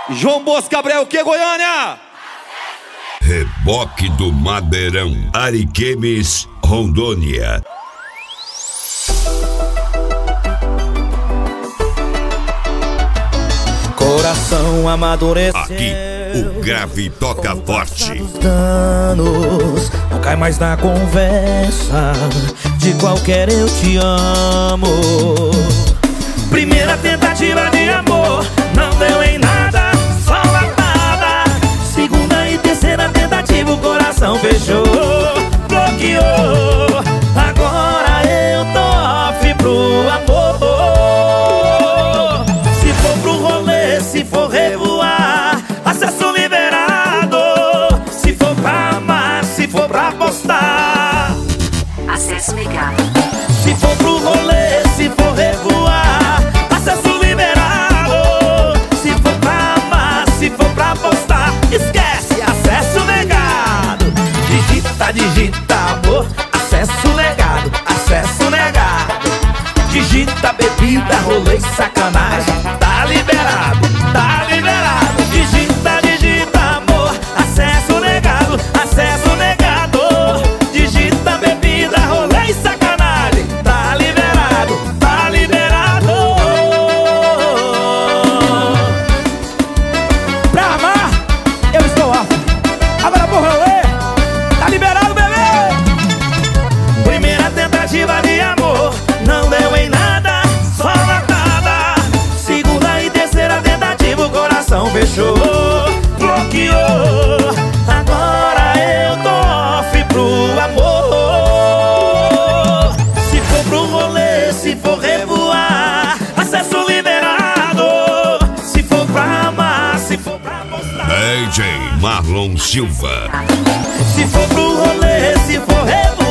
João Bosco Gabriel, que Goiânia? Reboque do Madeirão, Ariquemes, Rondônia. Coração amadureceu. Aqui, o grave toca forte. Danos, não cai mais na conversa de qualquer eu te amo. Primeira tentativa de amor, não deu em nada, só lapada. Segunda e terceira tentativa, o coração fechou, bloqueou. Agora eu tô off pro amor. Se for pro rolê, se for revoar, acesso liberado. Se for pra amar, se for pra apostar, acesso negado. se for pro rolê, se for revoar, acesso liberado. Se for pra amar, se for pra apostar, esquece, acesso negado. Digita, digita, amor, acesso negado, acesso negado. Digita, bebida, rolê, sacanagem, tá liberado, tá liberado. Digita, digita, amor, acesso negado, acesso negado. Digita, bebida, rolê, sacanagem, tá liberado, tá liberado. Pra amar, eu estou off. Agora pro rolê, tá liberado, bebê. Primeira tentativa de amor, não deu em nada, só latada. Segunda e terceira tentativa, o coração fechou, bloqueou. Agora eu tô off pro amor. Se for pro rolê, se for revoar, acesso liberado. Se for pra amar, se for pra mostrar, DJ Marlon Silva. se for pro rolê, se for revoar,